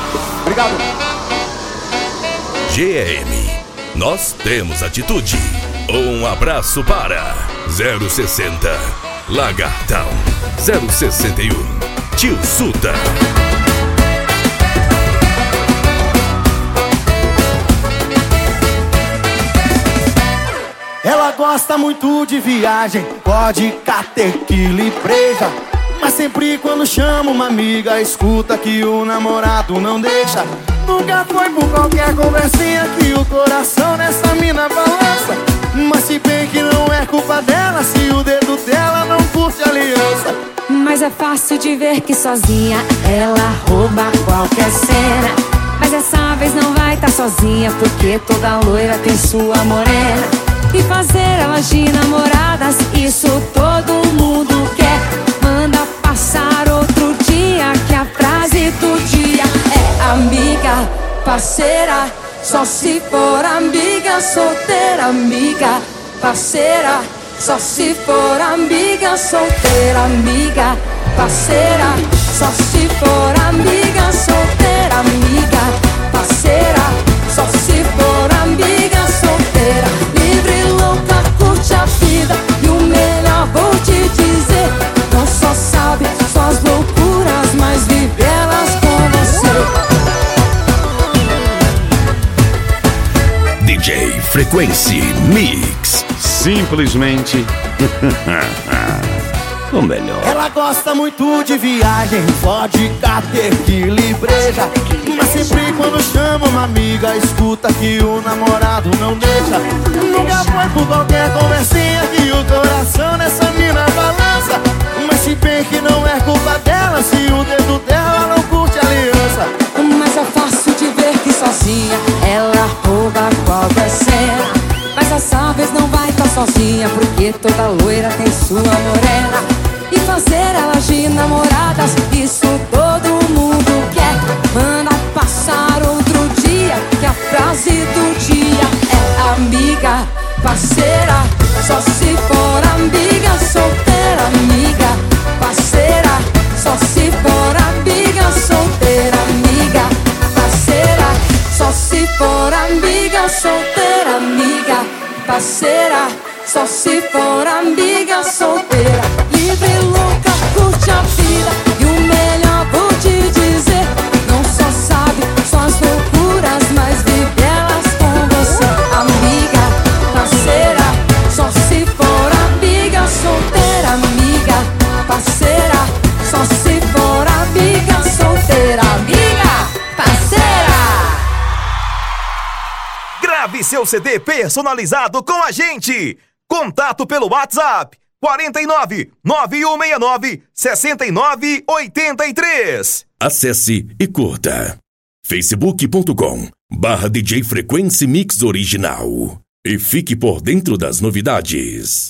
Obrigado. GM, nós temos atitude. Um abraço para 060 Lagartão, 061 Tio Suta. Ela gosta muito de viagem, vodka, tequila e breja. Mas sempre quando chama uma amiga, escuta que o namorado não deixa. Nunca foi por qualquer conversinha que o coração nessa mina balança. Mas se bem que não é culpa dela, se o dedo dela não curte aliança. Mas é fácil de ver que sozinha ela rouba qualquer cena. Mas dessa vez não vai tá sozinha, porque toda loira tem sua morena. E fazer elas de namoradas, isso todo mundo quer. Manda passar outro dia, que a frase do dia é amiga, parceira. Só se for amiga, solteira, amiga, parceira. Só se for amiga, solteira, amiga, parceira. Só se for amiga, solteira, amiga, parceira. Só se for amiga, solteira, livre, louca, curte a vida. E o melhor vou te dizer, não só sabe suas loucuras, mas vive elas com você. DJ Frequency Mix. Simplesmente o melhor. Ela gosta muito de viagem, vodka, tequila e breja. Mas sempre quando chama uma amiga, escuta que o namorado não deixa. Nunca foi por qualquer conversinha que o coração nessa mina balança. Mas se bem que não é culpa dela, se o dedo dela não curte aliança. Mas é fácil de ver que sozinha ela rouba qualquer cena. Mas dessa vez não vai tá sozinha, porque toda loira tem sua morena. E fazer elas de namoradas, isso todo mundo quer. Manda passar outro dia, que a frase do dia é amiga, parceira. Só se for amiga, solteira, amiga, parceira. Só se for amiga, solteira, amiga, parceira. Só se for amiga, solteira, amiga, parceira. Só se for amiga, solteira, livre, louca, curte a vida. E o melhor vou te dizer, não só sabe suas loucuras, mas vive elas com você. Amiga, parceira. Só se for amiga, solteira, amiga, parceira. Só se for amiga, solteira, amiga, parceira. Grave seu CD personalizado com a gente. Contato pelo WhatsApp 49 9169 6983. Acesse e curta facebook.com/DJ Frequency Mix Original e fique por dentro das novidades.